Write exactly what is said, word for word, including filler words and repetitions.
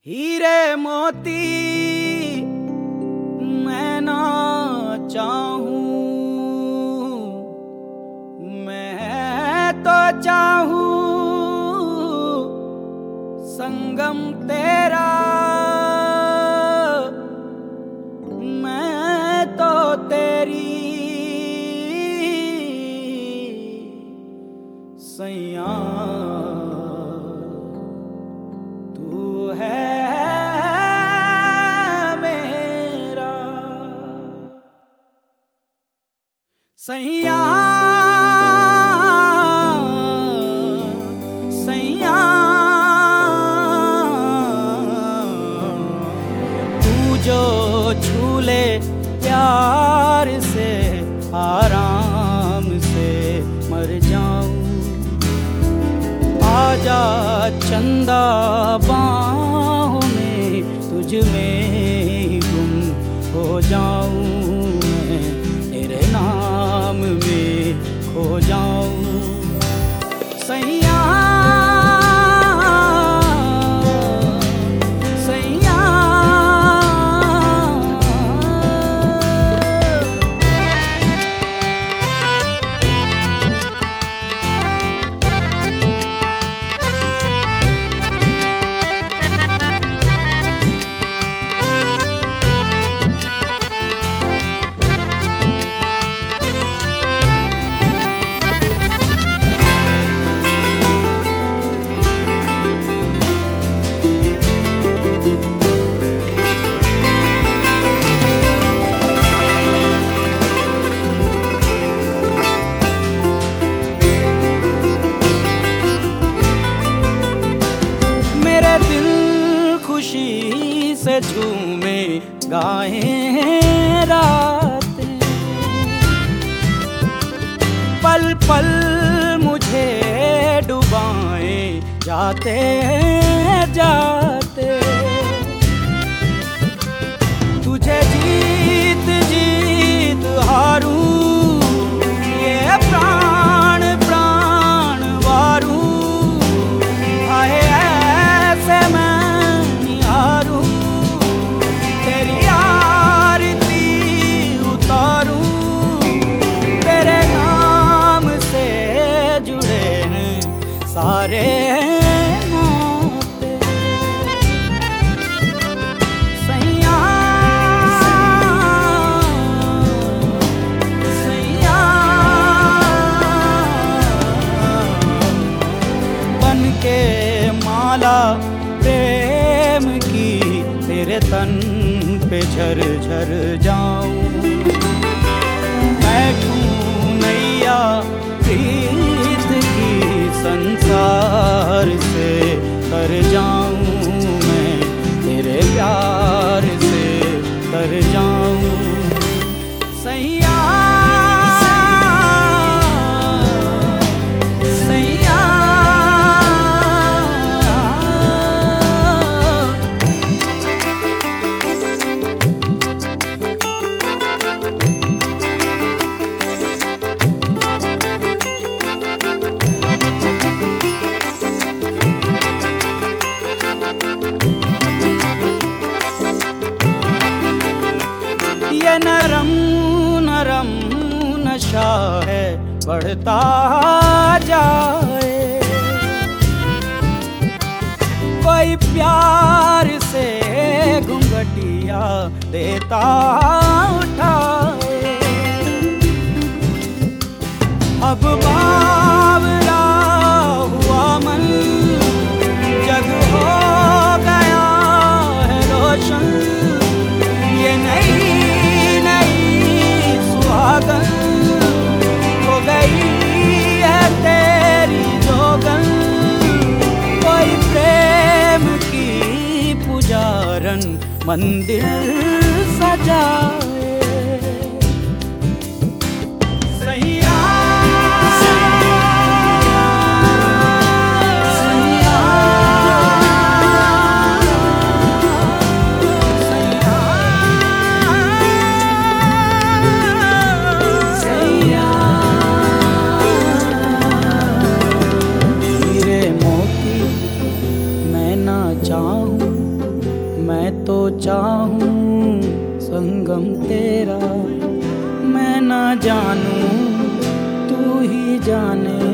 हीरे मोती मैं ना चाहूं, मैं तो चाहूं संगम तेरा, मैं तो तेरी सैया तू है मेरा सैया सैया तू जो झूले प्यार से आराम से मर जाऊं, आजा चंदा बाहों में तुझ में गुम हो जाऊं, मैं तेरे नाम में खो जाऊं सैया सैया। खुशी से झूमे गाएं रातें, पल पल मुझे डुबाएं जाते जाते, तुझे जीत जीत हारूं, ये प्राण प्राण वारूं, आए ऐसे मैं तेरी आरती उतारूं, तेरे नाम से जुड़े हैं सारे नाते सैया सैया। बन के माला प्रेम की तेरे तन पे झर झर जाऊं, बैठूं नैया प्रीत की संसार से कर जाऊं, मैं तेरे प्यार से कर जाऊं सैया सैया। ये नरम नरम नशा है बढ़ता जाए, कोई प्यार से घुंघटिया देता उठाए, अब बावरा हुआ मन जग हो गया है रोशन, ये नहीं सुहागन हो गई है तेरी जोगन, कोई प्रेम की पुजारन मंदिर सजाए सैया चाहूं मैं तो चाहूं संगम तेरा, मैं ना जानूं तू ही जाने।